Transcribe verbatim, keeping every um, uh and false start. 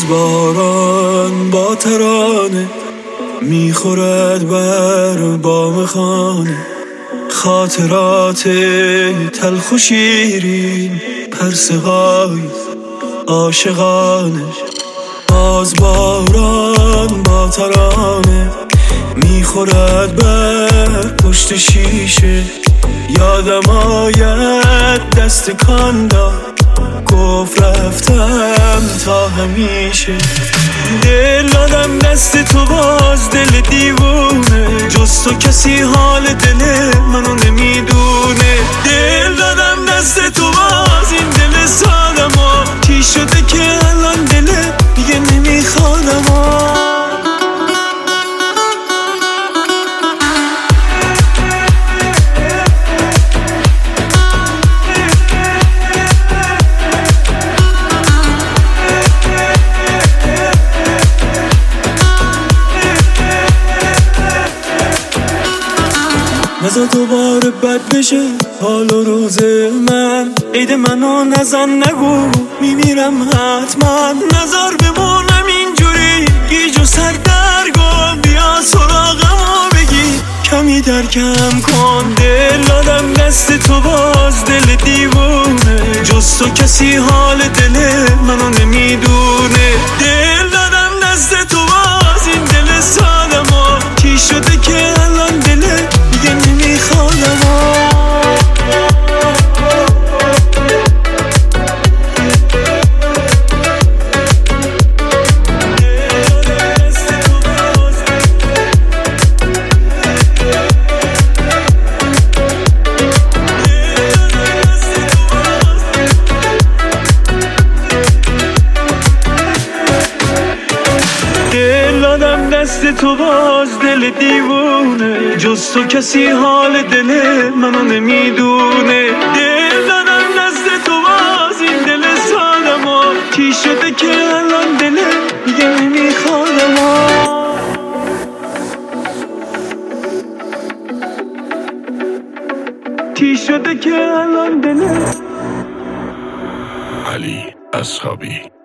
باز باران با ترانه میخورد بر بام خانه، خاطرات تلخ و شیرین، پرسه‌های عاشقانه. باز باران با ترانه میخورد بر پشت شیشه، یادم آید دست کان داد، گفت رفتم تا همیشه. دل دادم دست تو باز دل دیوونه، جز تو کسی حال دل منو نمیدونه. دل دادم دست تو باز این دل سادم، چی شده که الان دل دیگه نمیخوادم. نزا دوباره بد بشه حال و روز من، عید منو نزن نگو میمیرم حتما. نزار بمونم اینجوری گیج و سردرگم، بیا سراغمو بگی کمی درکم کن. دل دادم دست تو باز دل دیوونه، جز تو کسی حال دل منو نمیدونه. دل دادم دست تو باز این دل سادم، چی شده که الان دل دیگه نمیخوادم. دست تو باز دل دیوونه، جز تو کسی حال دل منو نمیدونه. دل دادم دست تو باز این دل سادم، چی شده که الان دل دیگه نمیخوادم. چی شده که الان دل. علی اصحابی.